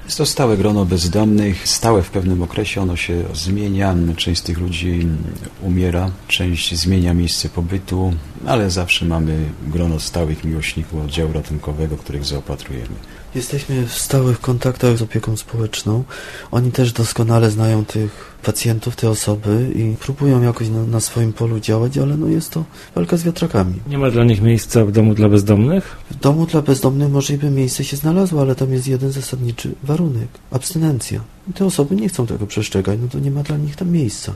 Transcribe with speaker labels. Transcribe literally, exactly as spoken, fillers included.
Speaker 1: Jest to stałe grono bezdomnych, stałe w pewnym okresie, ono się zmienia, część z tych ludzi umiera, część zmienia miejsce pobytu, ale zawsze mamy grono stałych miłośników oddziału ratunkowego, których zaopatrujemy.
Speaker 2: Jesteśmy w stałych kontaktach z opieką społeczną. Oni też doskonale znają tych pacjentów, te osoby i próbują jakoś na, na swoim polu działać, ale no jest to walka z wiatrakami.
Speaker 3: Nie ma dla nich miejsca w domu dla bezdomnych?
Speaker 2: W domu dla bezdomnych może by miejsce się znalazło, ale tam jest jeden zasadniczy warunek. Abstynencja. I te osoby nie chcą tego przestrzegać, no to nie ma dla nich tam miejsca.